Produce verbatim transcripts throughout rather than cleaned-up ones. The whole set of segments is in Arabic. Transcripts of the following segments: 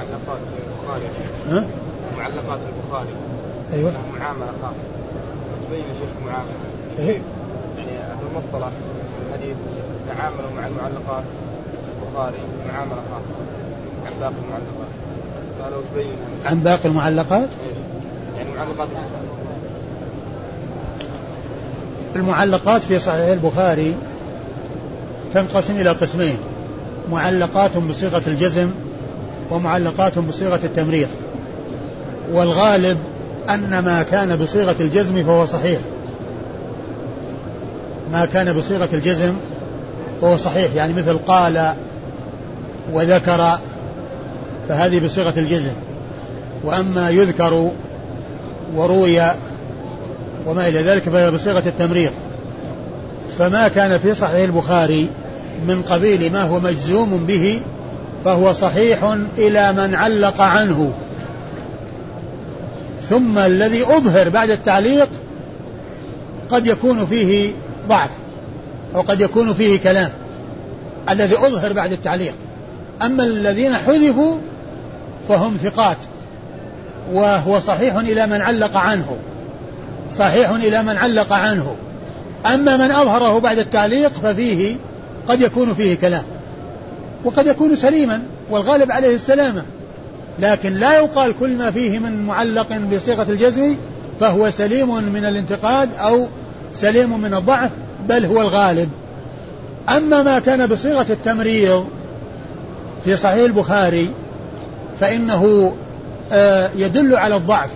معلقات البخاري. ها؟ معلقات البخاري. أيوة. معاملة خاصة. تبين شيخ المعاملة. إيه؟ يعني أهل المصطلح الحديث تعاملوا مع المعلقات البخاري معاملة خاصة عن باقي المعلقات. قالوا تبين. عن باقي المعلقات؟ إيه؟ يعني معلقات البخاري. المعلقات في صحيح البخاري تنقسم إلى قسمين: معلقات بصيغة الجزم ومعلقات بصيغة التمريض. والغالب أن ما كان بصيغة الجزم فهو صحيح، ما كان بصيغة الجزم فهو صحيح، يعني مثل قال وذكر فهذه بصيغة الجزم. وأما يذكر وروي وما إلى ذلك فهي بصيغة التمريض. فما كان في صحيح البخاري من قبيل ما هو مجزوم به فهو صحيح إلى من علق عنه. ثم الذي أظهر بعد التعليق قد يكون فيه ضعف أو قد يكون فيه كلام، الذي أظهر بعد التعليق. أما الذين حذفوا فهم ثقات، وهو صحيح إلى من علق عنه، صحيح إلى من علق عنه. أما من أظهره بعد التعليق ففيه قد يكون فيه كلام وقد يكون سليما، والغالب عليه السلامة، لكن لا يقال كل ما فيه من معلق بصيغة الجزم فهو سليم من الانتقاد أو سليم من الضعف، بل هو الغالب. أما ما كان بصيغة التمريض في صحيح البخاري فإنه يدل على الضعف،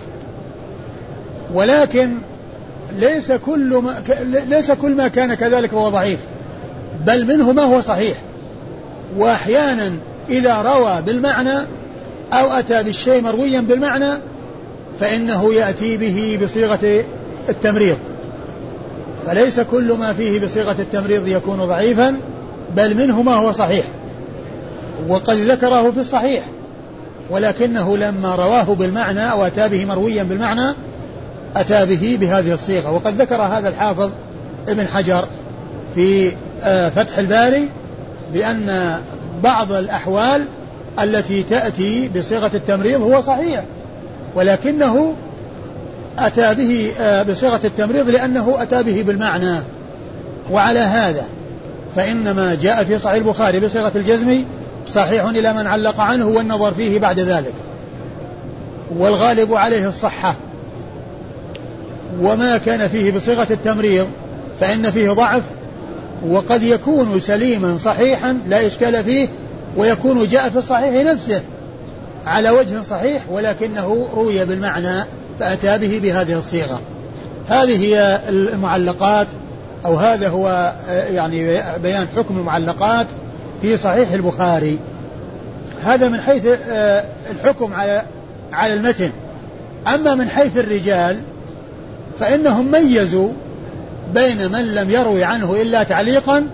ولكن ليس كل ما ليس كل ما كان كذلك فهو ضعيف، بل منه ما هو صحيح. وأحيانا إذا روى بالمعنى أو أتى بالشيء مرويا بالمعنى فإنه يأتي به بصيغة التمريض، فليس كل ما فيه بصيغة التمريض يكون ضعيفا، بل منه ما هو صحيح. وقد ذكره في الصحيح، ولكنه لما رواه بالمعنى أو أتى به مرويا بالمعنى أتى به بهذه الصيغة. وقد ذكر هذا الحافظ ابن حجر في فتح الباري بأن بعض الأحوال التي تأتي بصيغة التمريض هو صحيح، ولكنه أتى به بصيغة التمريض لأنه أتى به بالمعنى. وعلى هذا فإنما جاء في صحيح البخاري بصيغة الجزم صحيح إلى من علق عنه، والنظر فيه بعد ذلك، والغالب عليه الصحة. وما كان فيه بصيغة التمريض فإن فيه ضعف، وقد يكون سليما صحيحا لا إشكال فيه، ويكون جاء في الصحيح نفسه على وجه صحيح ولكنه روي بالمعنى فأتى به بهذه الصيغة. هذه هي المعلقات، أو هذا هو يعني بيان حكم المعلقات في صحيح البخاري. هذا من حيث الحكم على على المتن. أما من حيث الرجال فإنهم ميزوا بين من لم يروي عنه إلا تعليقا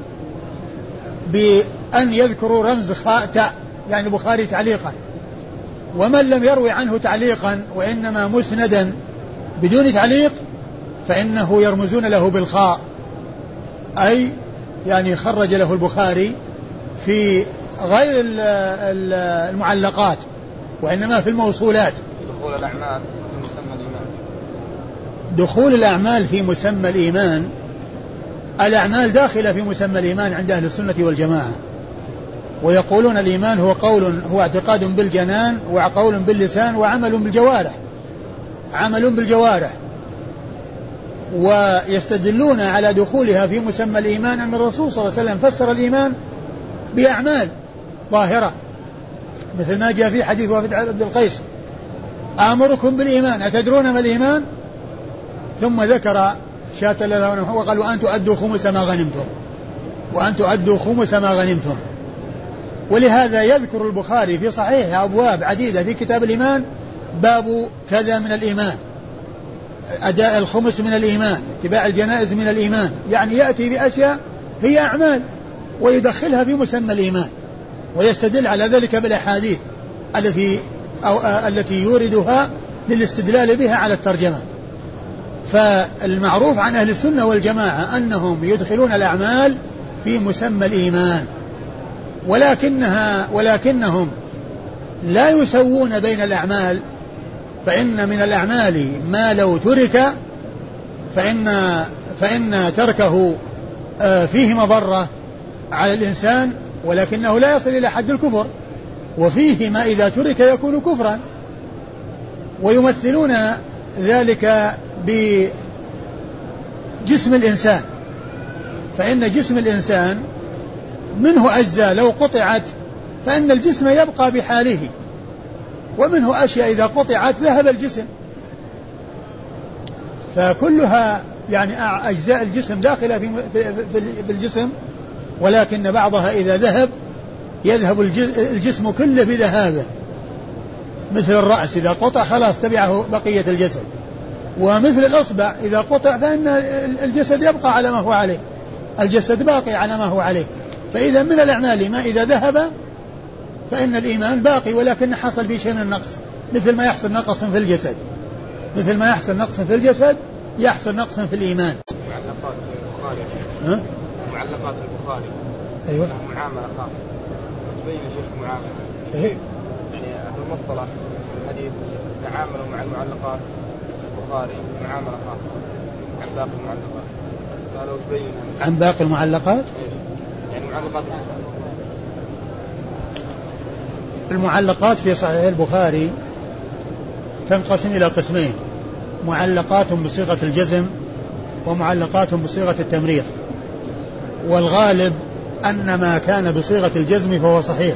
بأن يذكروا رمز تاء، يعني البخاري تعليقا، ومن لم يروي عنه تعليقا وإنما مسندا بدون تعليق فإنه يرمزون له بالخاء، أي يعني خرج له البخاري في غير المعلقات وإنما في الموصولات. دخول الأعمال في مسمى الإيمان. دخول الأعمال في مسمى الإيمان، الأعمال داخلة في مسمى الإيمان عند أهل السنة والجماعة، ويقولون الإيمان هو قول هو اعتقاد بالجنان وقول باللسان وعمل بالجوارح، عمل بالجوارح. ويستدلون على دخولها في مسمى الإيمان أن الرسول صلى الله عليه وسلم فسر الإيمان بأعمال ظاهرة، مثل ما جاء في حديث وفد عبد القيس: آمركم بالإيمان أتدرون ما الإيمان؟ ثم ذكر شاة له وقال: وأن تؤدوا خمس ما غنمتم، وأن تؤدوا خمس ما غنمتم. ولهذا يذكر البخاري في صحيح أبواب عديدة في كتاب الإيمان باب كذا من الإيمان، أداء الخمس من الإيمان، اتباع الجنائز من الإيمان، يعني يأتي بأشياء هي أعمال ويدخلها في مسمى الإيمان، ويستدل على ذلك بالأحاديث التي أو التي يوردها للاستدلال بها على الترجمة. فالمعروف عن أهل السنة والجماعة أنهم يدخلون الأعمال في مسمى الإيمان، ولكنها ولكنهم لا يسوون بين الأعمال، فإن من الأعمال ما لو ترك فإن, فإن تركه فيه مضرة على الإنسان ولكنه لا يصل إلى حد الكفر، وفيه ما إذا ترك يكون كفرا. ويمثلون ذلك بجسم الإنسان، فإن جسم الإنسان منه أجزاء لو قطعت فإن الجسم يبقى بحاله، ومنه أشياء إذا قطعت ذهب الجسم، فكلها يعني أجزاء الجسم داخلة في الجسم، ولكن بعضها إذا ذهب يذهب الجسم كله بذهابه، مثل الرأس إذا قطع خلاص تبعه بقية الجسد، ومثل الأصبع إذا قطع فإن الجسد يبقى على ما هو عليه، الجسد باقي على ما هو عليه. فإذا من الأعمال ما إذا ذهب فإن الإيمان باقي ولكن حصل فيه شيء من النقص، مثل ما يحصل نقص في الجسد، مثل ما يحصل نقص في الجسد يحصل نقص في الإيمان. معلقات البخاري ها؟ معلقات البخاري أيوة معاملة خاصة تبين شيخ المعاملة إيه؟ يعني أهل المصطلح الحديث تعاملوا مع المعلقات البخاري معاملة خاصة عن باقي المعلقات، قالوا تبين عن باقي المعلقات إيش؟ يعني معلقات المعلقات في صحيح البخاري تنقسم إلى قسمين: معلقات بصيغة الجزم ومعلقات بصيغة التمريض. والغالب أن ما كان بصيغة الجزم فهو صحيح،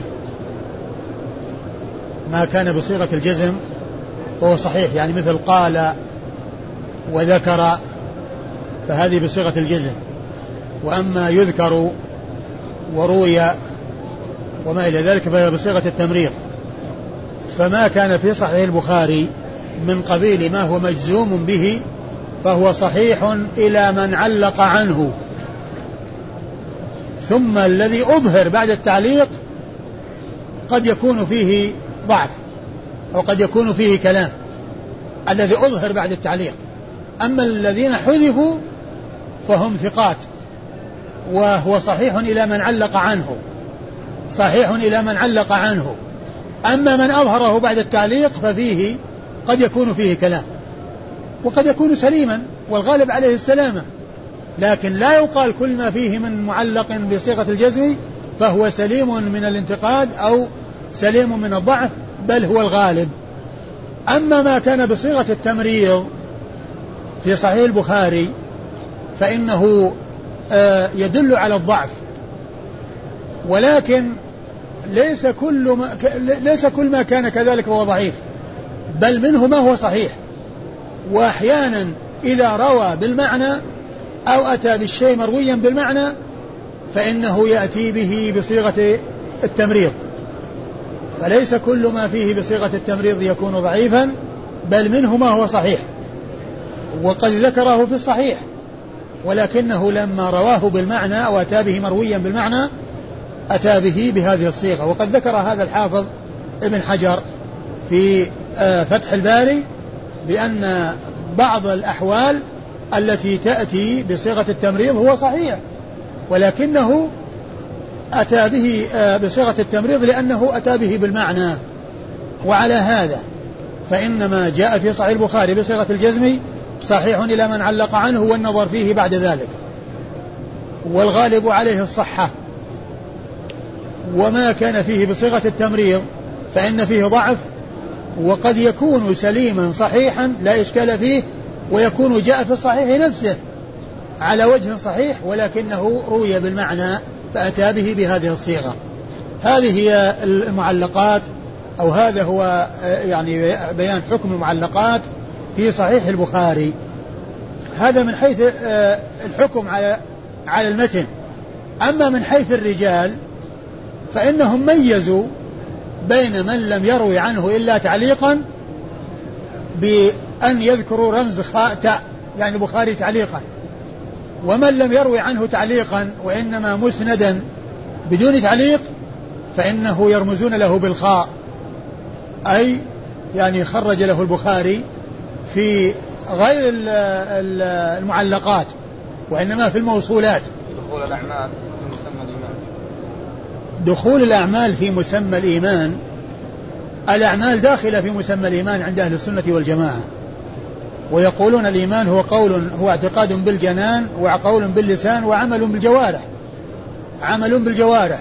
ما كان بصيغة الجزم فهو صحيح، يعني مثل قال وذكر فهذه بصيغة الجزم، وأما يذكر وروي وما إلى ذلك فهي بصيغة التمريض. فما كان في صحيح البخاري من قبيل ما هو مجزوم به فهو صحيح إلى من علق عنه، ثم الذي أظهر بعد التعليق قد يكون فيه ضعف أو قد يكون فيه كلام، الذي أظهر بعد التعليق. أما الذين حذفوا فهم ثقات، وهو صحيح إلى من علق عنه، صحيح إلى من علق عنه. أما من أظهره بعد التعليق ففيه قد يكون فيه كلام وقد يكون سليما، والغالب عليه السلامة، لكن لا يقال كل ما فيه من معلق بصيغة الجزم فهو سليم من الانتقاد أو سليم من الضعف، بل هو الغالب. أما ما كان بصيغة التمريض في صحيح البخاري فإنه يدل على الضعف، ولكن ليس كل ما ليس كل ما كان كذلك هو ضعيف، بل منه ما هو صحيح. وأحيانا إذا روى بالمعنى أو أتى بالشيء مرويا بالمعنى فإنه يأتي به بصيغة التمريض، فليس كل ما فيه بصيغة التمريض يكون ضعيفا، بل منه ما هو صحيح، وقد ذكره في الصحيح، ولكنه لما رواه بالمعنى أو أتى به مرويا بالمعنى أتى به بهذه الصيغة. وقد ذكر هذا الحافظ ابن حجر في فتح الباري بأن بعض الأحوال التي تأتي بصيغة التمريض هو صحيح، ولكنه أتى به بصيغة التمريض لأنه أتى به بالمعنى. وعلى هذا فإنما جاء في صحيح البخاري بصيغة الجزم صحيح إلى من علق عنه، والنظر فيه بعد ذلك، والغالب عليه الصحة. وما كان فيه بصيغة التمريض فإن فيه ضعف، وقد يكون سليما صحيحا لا إشكال فيه، ويكون جاء في الصحيح نفسه على وجه صحيح ولكنه روي بالمعنى فأتى به بهذه الصيغة. هذه هي المعلقات، أو هذا هو يعني بيان حكم المعلقات في صحيح البخاري. هذا من حيث الحكم على على المتن. أما من حيث الرجال فإنهم ميزوا بين من لم يروي عنه إلا تعليقا بأن يذكروا رمز تاء، يعني البخاري تعليقا، ومن لم يروي عنه تعليقا وإنما مسندا بدون تعليق فإنه يرمزون له بالخاء، أي يعني خرج له البخاري في غير المعلقات وإنما في الموصولات. دخول الأعمال في مسمى الإيمان. دخول الأعمال في مسمى الإيمان الأعمال داخلة في مسمى الإيمان عند أهل السنة والجماعة، ويقولون الإيمان هو قول هو اعتقاد بالجنان وقول باللسان وعمل بالجوارح عمل بالجوارح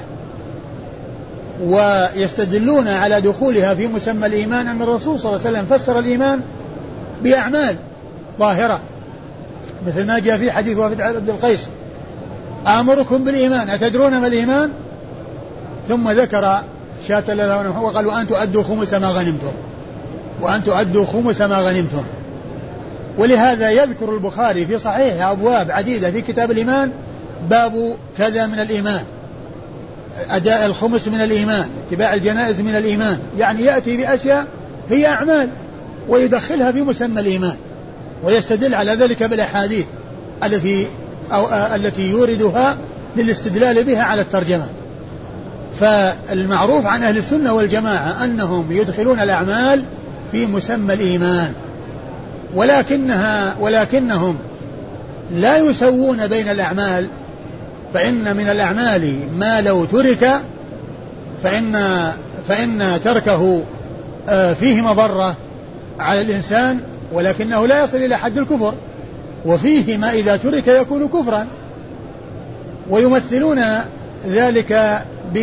ويستدلون على دخولها في مسمى الإيمان أن الرسول صلى الله عليه وسلم فسر الإيمان بأعمال ظاهرة، مثل ما جاء في حديث وفد عبد القيس: آمركم بالإيمان أتدرون ما الإيمان؟ ثم ذكر شاة الله وقال: وأن تؤدوا خمس ما غنمتم وأن تؤدوا خمس ما غنمتم. ولهذا يذكر البخاري في صحيح أبواب عديدة في كتاب الإيمان باب كذا من الإيمان، أداء الخمس من الإيمان، اتباع الجنائز من الإيمان، يعني يأتي بأشياء هي أعمال ويدخلها في مسمى الإيمان، ويستدل على ذلك بالأحاديث التي أو التي يوردها للاستدلال بها على الترجمة. فالمعروف عن أهل السنة والجماعة أنهم يدخلون الأعمال في مسمى الإيمان، ولكنها ولكنهم لا يسوون بين الأعمال، فإن من الأعمال ما لو ترك فإن, فإن تركه فيه مضرة على الإنسان ولكنه لا يصل إلى حد الكفر، وفيه ما إذا ترك يكون كفرا. ويمثلون ذلك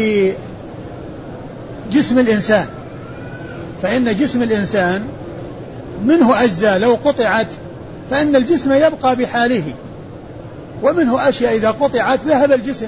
بجسم الإنسان، فإن جسم الإنسان منه أجزاء لو قطعت فإن الجسم يبقى بحاله، ومنه أشياء إذا قطعت ذهب الجسم،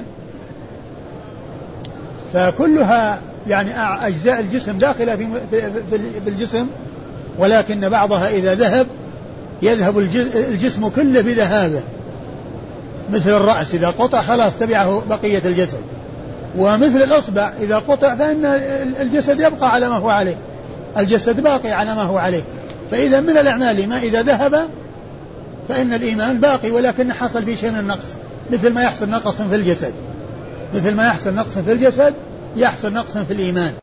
فكلها يعني أجزاء الجسم داخلة في الجسم، ولكن بعضها إذا ذهب يذهب الجسم كله بذهابه، مثل الرأس إذا قطع خلاص تبعه بقية الجسد، ومثل الأصبع إذا قطع فإن الجسد يبقى على ما هو عليه، الجسد باقي على ما هو عليه. فإذا من الأعمال ما إذا ذهب فإن الإيمان باقي، ولكن حصل فيه شيء من النقص، مثل ما يحصل نقص في الجسد مثل ما يحصل نقص في الجسد يحصل نقص في الإيمان.